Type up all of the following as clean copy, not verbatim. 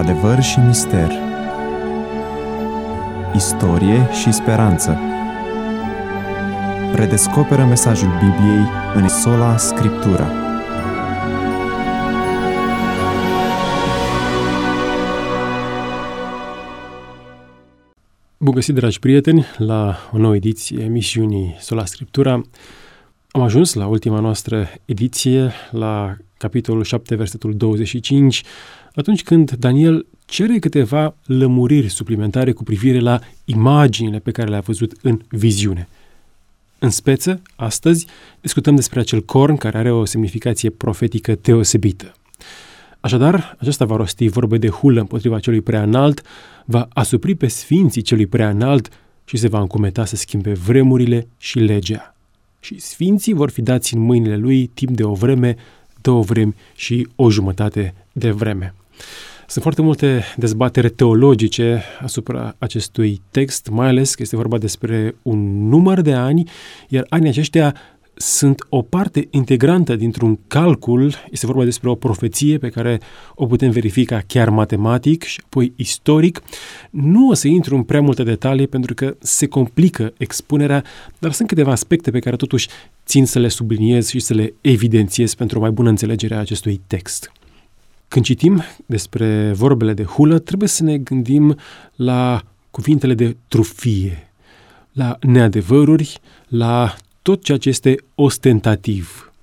Adevăr și mister, istorie și speranță. Redescoperă mesajul Bibliei în Sola Scriptura. Bun găsit, dragi prieteni, la o nouă ediție a emisiunii Sola Scriptura. Am ajuns la ultima noastră ediție, la capitolul 7, versetul 25, atunci când Daniel cere câteva lămuriri suplimentare cu privire la imaginile pe care le-a văzut în viziune. În speță, astăzi, discutăm despre acel corn care are o semnificație profetică deosebită. Așadar, acesta va rosti vorbe de hulă împotriva celui prea înalt, va asupri pe sfinții celui prea înalt și se va încumeta să schimbe vremurile și legea. Și sfinții vor fi dați în mâinile lui timp de o vreme, 2 vremi și o jumătate de vreme. Sunt foarte multe dezbatere teologice asupra acestui text, mai ales că este vorba despre un număr de ani, iar anii aceștia sunt o parte integrantă dintr-un calcul. Este vorba despre o profeție pe care o putem verifica chiar matematic și apoi istoric. Nu o să intru în prea multe detalii pentru că se complică expunerea, dar sunt câteva aspecte pe care totuși țin să le subliniez și să le evidențiez pentru o mai bună înțelegere a acestui text. Când citim despre vorbele de hulă, trebuie să ne gândim la cuvintele de trufie, la neadevăruri, la tot ceea ce este ostentativ.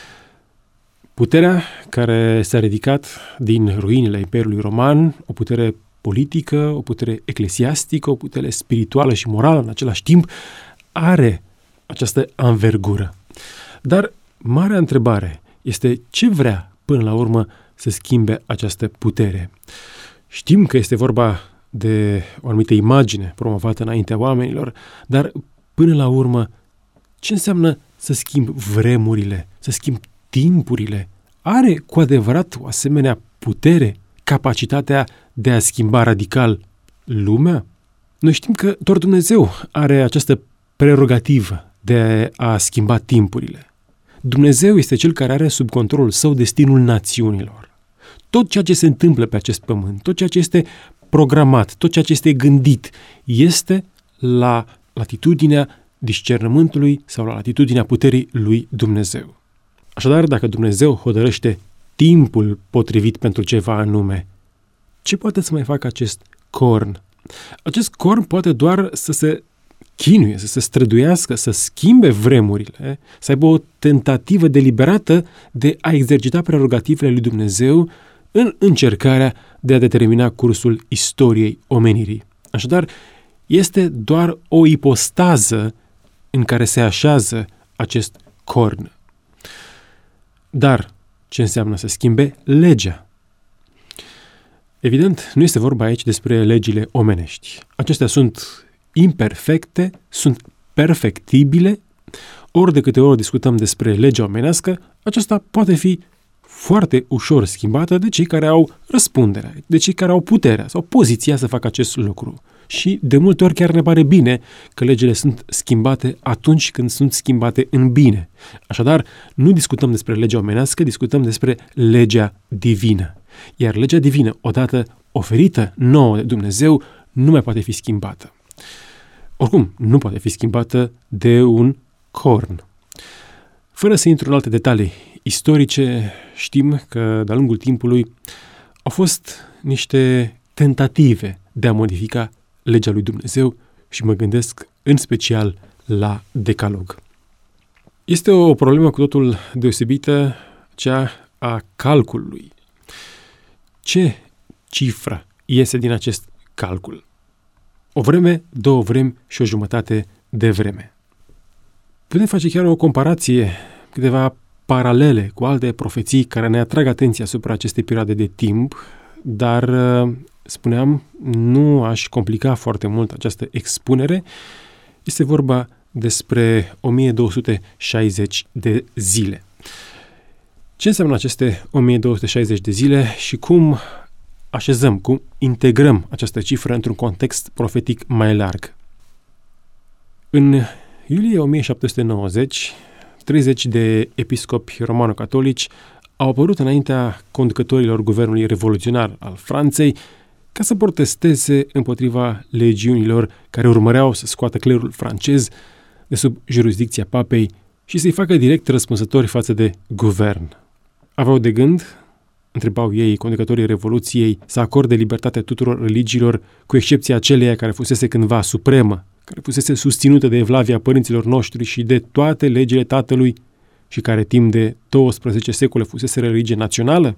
Puterea care s-a ridicat din ruinile Imperiului Roman, o putere politică, o putere eclesiastică, o putere spirituală și morală în același timp, are această anvergură. Dar marea întrebare este ce vrea până la urmă să schimbe această putere. Știm că este vorba de o anumită imagine promovată înaintea oamenilor, dar până la urmă ce înseamnă să schimb vremurile, să schimb timpurile? Are cu adevărat o asemenea putere, capacitatea de a schimba radical lumea? Noi știm că doar Dumnezeu are această prerogativă de a schimba timpurile. Dumnezeu este Cel care are sub controlul său destinul națiunilor. Tot ceea ce se întâmplă pe acest pământ, tot ceea ce este programat, tot ceea ce este gândit, este la latitudinea discernământului sau la latitudinea puterii lui Dumnezeu. Așadar, dacă Dumnezeu hotărăște timpul potrivit pentru ceva anume, ce poate să mai facă acest corn? Acest corn poate doar să se chinuie, să se străduiască, să schimbe vremurile, să aibă o tentativă deliberată de a exercita prerogativele lui Dumnezeu în încercarea de a determina cursul istoriei omenirii. Așadar, este doar o ipostază în care se așează acest corn. Dar ce înseamnă să schimbe legea? Evident, nu este vorba aici despre legile omenești. Acestea sunt imperfecte, sunt perfectibile. Ori de câte ori discutăm despre legea omenească, aceasta poate fi foarte ușor schimbată de cei care au răspunderea, de cei care au puterea sau poziția să facă acest lucru. Și de multe ori chiar ne pare bine că legile sunt schimbate atunci când sunt schimbate în bine. Așadar, nu discutăm despre legea omenească, discutăm despre legea divină. Iar legea divină, odată oferită nouă de Dumnezeu, nu mai poate fi schimbată. Oricum, nu poate fi schimbată de un corn. Fără să intru în alte detalii istorice, știm că de-a lungul timpului au fost niște tentative de a modifica legea lui Dumnezeu și mă gândesc în special la Decalog. Este o problemă cu totul deosebită, cea a calculului. Ce cifră iese din acest calcul? O vreme, 2 vremi și o jumătate de vreme. Putem face chiar o comparație, câteva paralele cu alte profeții care ne atrag atenția asupra acestei perioade de timp, dar, spuneam, nu aș complica foarte mult această expunere. Este vorba despre 1260 de zile. Ce înseamnă aceste 1260 de zile și cum așezăm, cum integrăm această cifră într-un context profetic mai larg? În iulie 1790, 30 de episcopi romano-catolici au apărut înaintea conducătorilor guvernului revoluționar al Franței ca să protesteze împotriva legiunilor care urmăreau să scoată clerul francez de sub jurisdicția papei și să-i facă direct răspunsători față de guvern. Aveau de gând, întrebau ei, conducătorii Revoluției, să acorde libertate tuturor religiilor, cu excepția aceleia care fusese cândva supremă, care fusese susținută de evlavia părinților noștri și de toate legile tatălui și care timp de 12 secole fusese religie națională?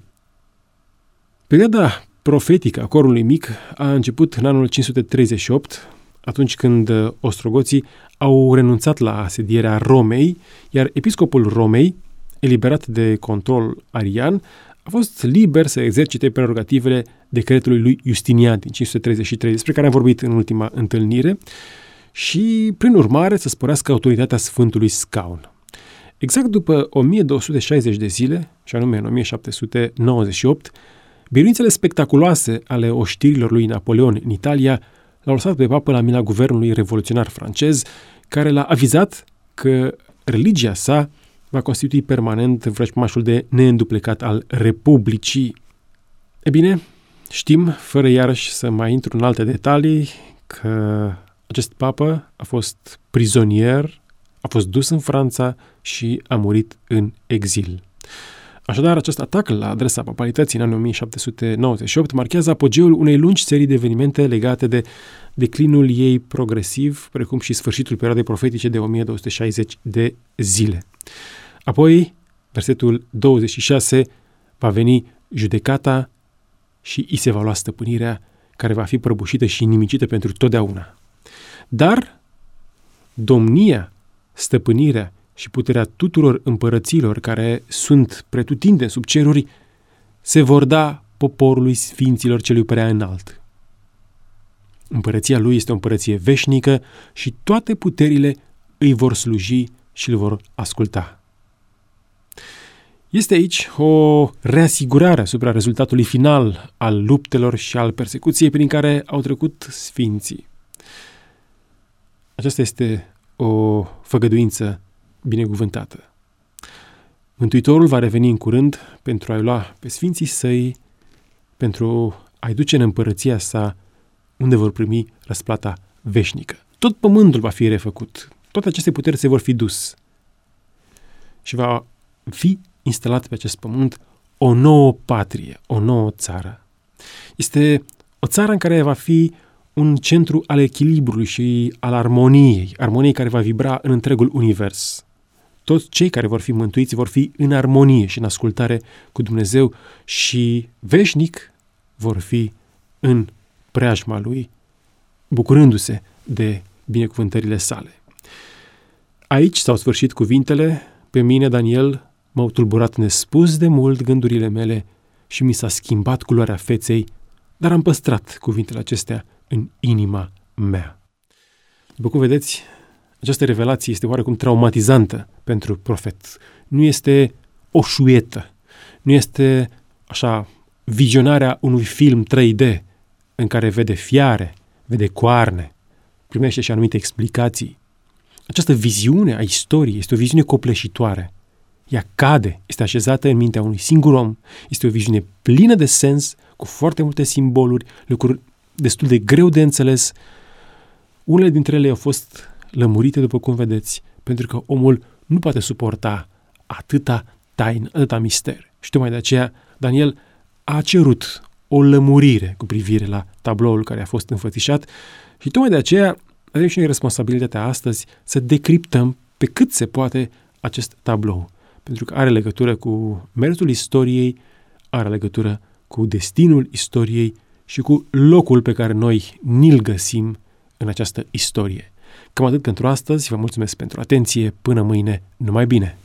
Perioada profetică a corului mic a început în anul 538, atunci când ostrogoții au renunțat la asedierea Romei, iar episcopul Romei, eliberat de control arian, a fost liber să exercite prerogativele decretului lui Justinian din 533, despre care am vorbit în ultima întâlnire, și, prin urmare, să sporească autoritatea Sfântului Scaun. Exact după 1260 de zile, și anume în 1798, biruințele spectaculoase ale oștirilor lui Napoleon în Italia l-au lăsat pe papă la mila guvernului revoluționar francez, care l-a avizat că religia sa va constitui permanent vrăjmașul de neînduplecat al Republicii. E bine, știm, fără iarăși să mai intru în alte detalii, că acest papă a fost prizonier, a fost dus în Franța și a murit în exil. Așadar, acest atac la adresa papalității în anul 1798 marchează apogeul unei lungi serii de evenimente legate de declinul ei progresiv, precum și sfârșitul perioadei profetice de 1260 de zile. Apoi, versetul 26, va veni judecata și îi se va lua stăpânirea, care va fi prăbușită și nimicită pentru totdeauna. Dar domnia, stăpânirea și puterea tuturor împărăților care sunt pretutindeni sub ceruri se vor da poporului sfinților celui prea înalt. Împărăția lui este o împărăție veșnică și toate puterile îi vor sluji și îl vor asculta. Este aici o reasigurare asupra rezultatului final al luptelor și al persecuției prin care au trecut sfinții. Aceasta este o făgăduință binecuvântată. Mântuitorul va reveni în curând pentru a-i lua pe sfinții săi, pentru a-i duce în împărăția sa, unde vor primi răsplata veșnică. Tot pământul va fi refăcut. Toate aceste puteri se vor fi dus. Și va fi instalat pe acest pământ o nouă patrie, o nouă țară. Este o țară în care va fi un centru al echilibrului și al armoniei care va vibra în întregul univers. Toți cei care vor fi mântuiți vor fi în armonie și în ascultare cu Dumnezeu și veșnic vor fi în preajma Lui, bucurându-se de binecuvântările sale. Aici s-au sfârșit cuvintele. Pe mine, Daniel, m-au tulburat nespus de mult gândurile mele și mi s-a schimbat culoarea feței, dar am păstrat cuvintele acestea în inima mea. După cum vedeți, această revelație este oarecum traumatizantă pentru profet. Nu este o șuietă, nu este așa vizionarea unui film 3D în care vede fiare, vede coarne, primește și anumite explicații. Această viziune a istoriei este o viziune copleșitoare. Ea cade, este așezată în mintea unui singur om, este o viziune plină de sens, cu foarte multe simboluri, lucruri destul de greu de înțeles. Unele dintre ele au fost lămurite, după cum vedeți, pentru că omul nu poate suporta atâta taină, atâta mister. Și tocmai de aceea Daniel a cerut o lămurire cu privire la tabloul care a fost înfățișat și tocmai de aceea avem și noi responsabilitatea astăzi să decriptăm pe cât se poate acest tablou, pentru că are legătură cu meritul istoriei, are legătură cu destinul istoriei și cu locul pe care noi ni-l găsim în această istorie. Cam atât pentru astăzi, vă mulțumesc pentru atenție, până mâine, numai bine!